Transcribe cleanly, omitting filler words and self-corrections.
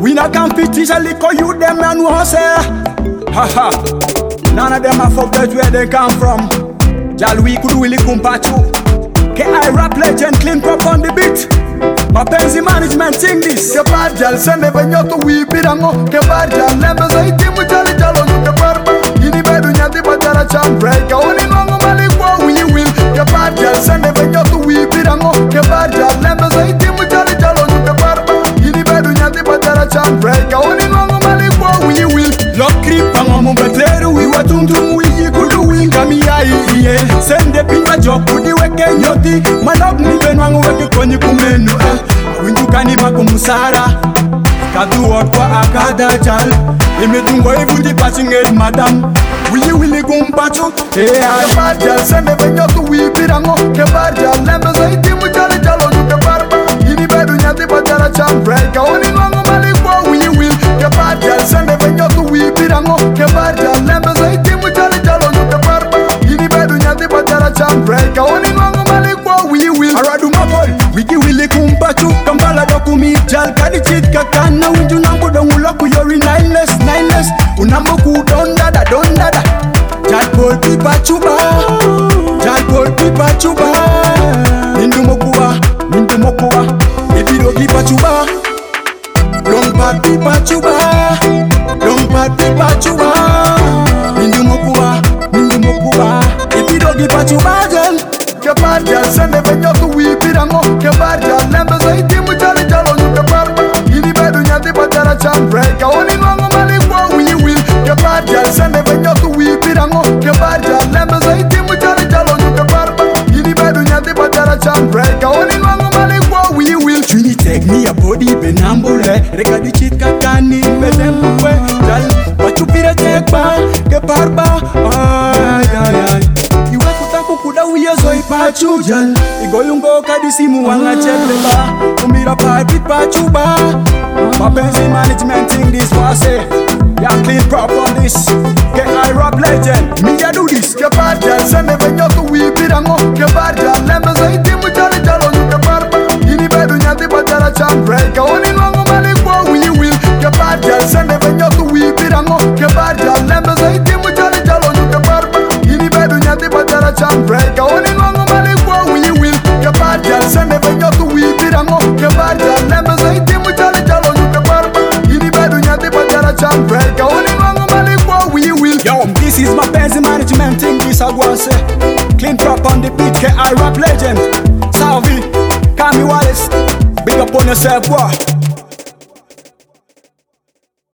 We not compete, teach a little you them and who say. Haha, none of them are forget where they come from. Jal we could really compare to. I rap legend, clean prop on the beat. Mapenzi management thing this. Ke barjal sende venyoto we birango. Ke barjal lembe zaiti mujali jalo nuke barba. Ini bedu nyati batara cham break. Oni ngongo malikwa we will. Ke barjal sende venyoto we birango. Ke barjal lembe zaiti mujali jalo nuke barba. Ini bedu nyati batara cham break. Oni ngongo malikwa we will. Lock creep pango mubetleru we watundrum we yikudu we kami aiye. Sende pinga jokudi weke nyoti. Manok ni benwangu weke konyi kumenu. Winjukani makumusara Kadu kwa akada chal Imetungo ivuti pachingeli madam Wili wili kumpacho Ke barjal sende venyotu wibirango Ke barjal lembe zaiti mujali jalo nuke barba Ini bedu nyati batara chambreka Oni ngongo malikwa wili will Ke barjal sende venyotu wibirango Ke barjal lembe zaiti mujali jalo nuke barba Ini bedu nyati batara chambreka Oni ngongo malikwa wili will Aradu mapol Wiki wili kumpacho Kampala dokumi jal kadi chit kakana Winju nambu donguloku yori nineless Unambo kudondada dondada Jal pol pipa chuba Jal pol pipa chuba Mindu mokuwa Ibido pipa chuba Lompat pipa chuba Lompat pipa chuba Mindu mokuwa Ibido pipa chuba jal Ke barjal sende venyotu wibirango Ke barjal lembe zaiti mujali jalo nuke barba Ini bedu nyati batara chambreka Oni ngongo malikwa we will Ke barjal sende venyotu wibirango Ke barjal lembe zaiti mujali jalo nuke barba Ini bedu nyati batara chambreka Oni ngongo malikwa we will Trini take me a body benambule Reka di chit kakani bedembue Jal wachupire tekba Ke barba ay Iwe kutaku kuda uye zoi pachu jal Igoyungo kadisimu wanga chetleba Umira pipit pachuba Mapenzi management thing this wase Ya clean prop on this Get I rap legend Me ya do this Ke barjal sende venyotu wibirango Ke barjal lembe zaiti mujali jalo nuke barba Ini bedu nyati batara chambreka Oni ngongo malikwa we will Ke barjal sende venyotu wibirango Ke barjal lembe zaiti mujali jalo nuke barba Ini bedu nyati batara chambreka Oni ngongo malikwa we will Ke barjal sende venyotu wibirango Ke barjal lembe zaiti mujali jalo nuke barba Ini bedu nyati batara chambreka Oni ngongo malikwa we will. Yo, this is Mapenzi management thing this I go and say Clean prop on the beat, I rap legend Salvi, Kami Wallace Big up on yourself, boy